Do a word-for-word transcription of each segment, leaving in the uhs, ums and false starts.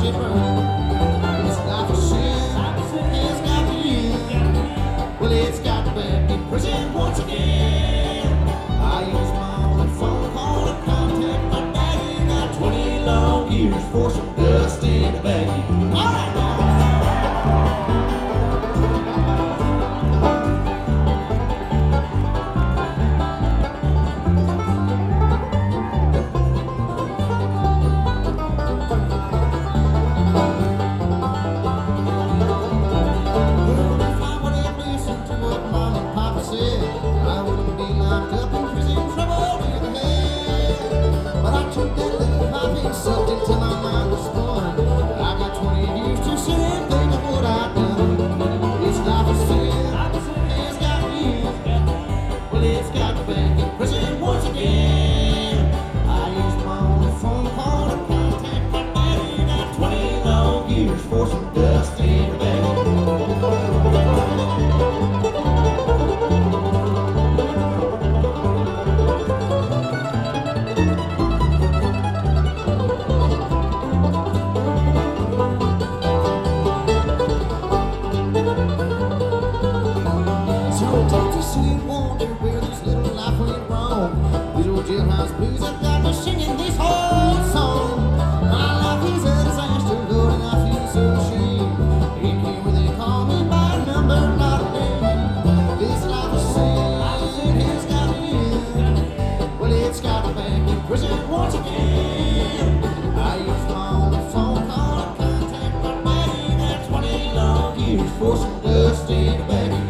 For some dust in the baggie. All right now. Well, if I would have listened to what Mom and Papa said, I wouldn't be locked up in prison, trouble in the head. But I took that little pipe and sucked it till my mind was spun. I got twenty years to sit and think of what I've done. This life is sin, it's got me. Well, it's got me back in prison once again. I used my only phone call to contact my daddy. Got twenty long years for some dust in the bag. Jailhouse blues have got me singing this whole song. My life is a disaster, Lord, and I feel so ashamed. In here they call me by a number, not a name. This life is sin, it's got me in. Well, it's got me back in prison once again. I used my only phone call to contact my daddy. That's twenty long years for some dust in the baggie.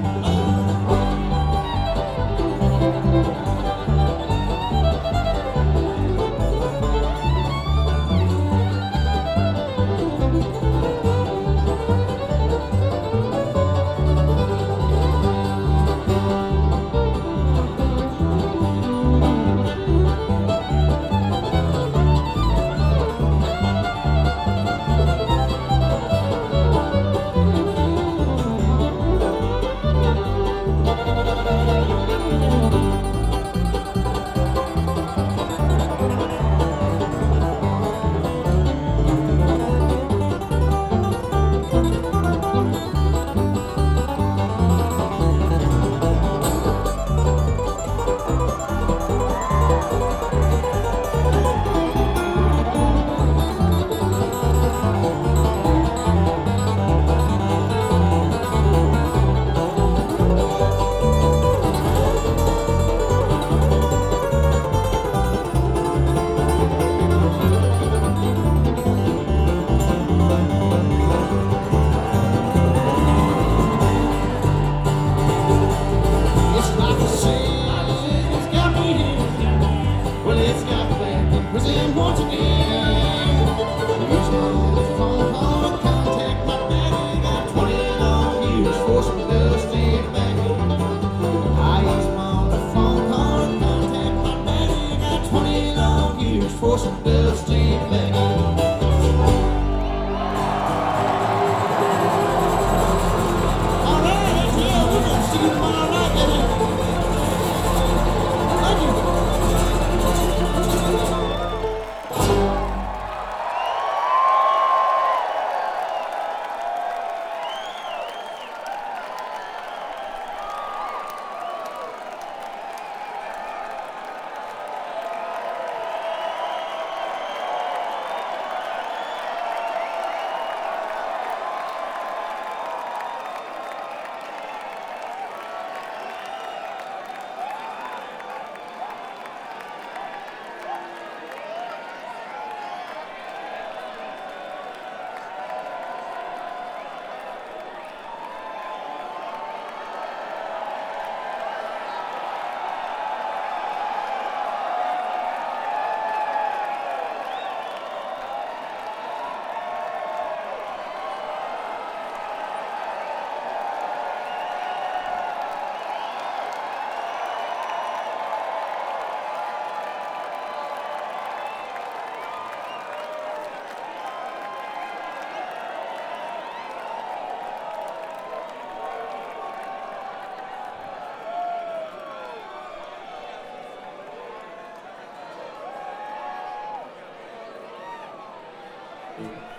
For some dust in the baggie. All right, yeah, we're gonna see you tomorrow night, baby. Thank you. Thank you.